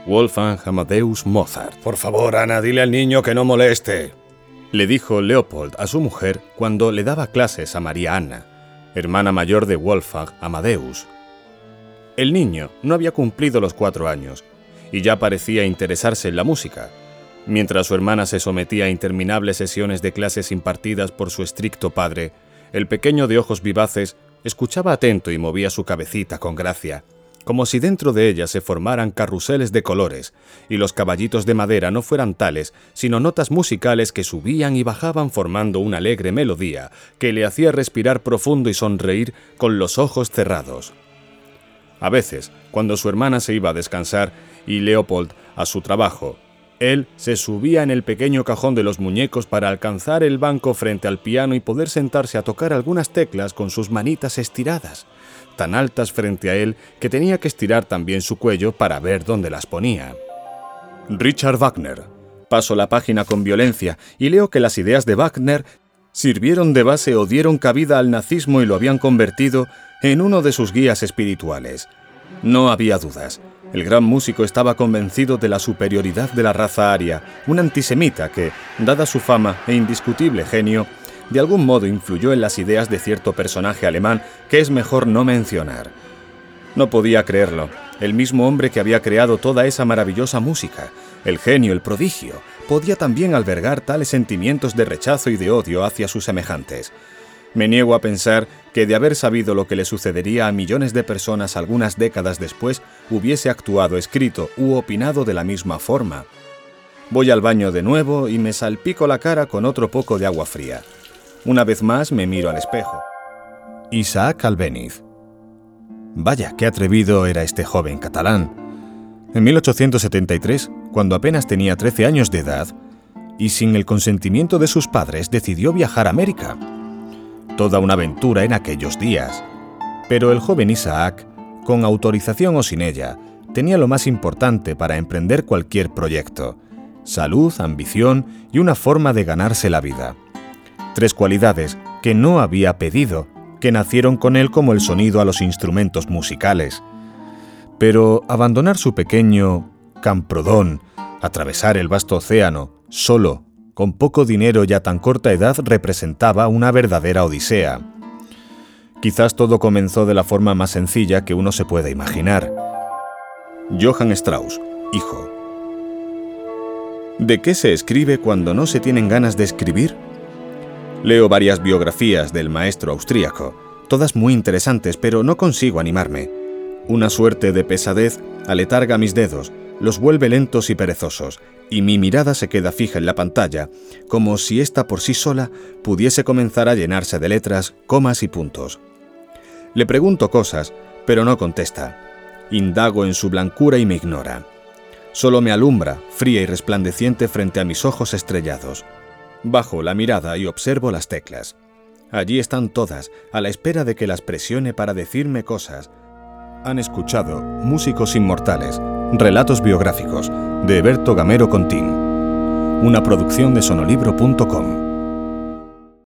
Wolfgang Amadeus Mozart. Por favor, Ana, dile al niño que no moleste, le dijo Leopold a su mujer cuando le daba clases a María Anna, hermana mayor de Wolfgang Amadeus. El niño no había cumplido los 4 años y ya parecía interesarse en la música. Mientras su hermana se sometía a interminables sesiones de clases impartidas por su estricto padre, el pequeño de ojos vivaces escuchaba atento y movía su cabecita con gracia, como si dentro de ella se formaran carruseles de colores y los caballitos de madera no fueran tales, sino notas musicales que subían y bajaban formando una alegre melodía que le hacía respirar profundo y sonreír con los ojos cerrados. A veces, cuando su hermana se iba a descansar y Leopold a su trabajo, él se subía en el pequeño cajón de los muñecos para alcanzar el banco frente al piano y poder sentarse a tocar algunas teclas con sus manitas estiradas, tan altas frente a él que tenía que estirar también su cuello para ver dónde las ponía. Richard Wagner. Paso la página con violencia y leo que las ideas de Wagner sirvieron de base o dieron cabida al nazismo y lo habían convertido en uno de sus guías espirituales. No había dudas. El gran músico estaba convencido de la superioridad de la raza aria, un antisemita que, dada su fama e indiscutible genio, de algún modo influyó en las ideas de cierto personaje alemán que es mejor no mencionar. No podía creerlo. El mismo hombre que había creado toda esa maravillosa música, el genio, el prodigio, podía también albergar tales sentimientos de rechazo y de odio hacia sus semejantes. Me niego a pensar que de haber sabido lo que le sucedería a millones de personas algunas décadas después, hubiese actuado, escrito u opinado de la misma forma. Voy al baño de nuevo y me salpico la cara con otro poco de agua fría. Una vez más me miro al espejo. Isaac Albéniz. Vaya, qué atrevido era este joven catalán. En 1873, cuando apenas tenía 13 años de edad, y sin el consentimiento de sus padres, decidió viajar a América. Toda una aventura en aquellos días. Pero el joven Isaac, con autorización o sin ella, tenía lo más importante para emprender cualquier proyecto: salud, ambición y una forma de ganarse la vida. 3 cualidades que no había pedido, que nacieron con él como el sonido a los instrumentos musicales. Pero abandonar su pequeño Camprodón, atravesar el vasto océano, solo, con poco dinero y a tan corta edad, representaba una verdadera odisea. Quizás todo comenzó de la forma más sencilla que uno se pueda imaginar. Johann Strauss, hijo. ¿De qué se escribe cuando no se tienen ganas de escribir? Leo varias biografías del maestro austríaco, todas muy interesantes, pero no consigo animarme. Una suerte de pesadez aletarga mis dedos, los vuelve lentos y perezosos, y mi mirada se queda fija en la pantalla, como si ésta por sí sola pudiese comenzar a llenarse de letras, comas y puntos. Le pregunto cosas, pero no contesta. Indago en su blancura y me ignora. Solo me alumbra, fría y resplandeciente frente a mis ojos estrellados. Bajo la mirada y observo las teclas. Allí están todas, a la espera de que las presione para decirme cosas. Han escuchado Músicos Inmortales, relatos biográficos, de Eberto Gamero Contín. Una producción de sonolibro.com.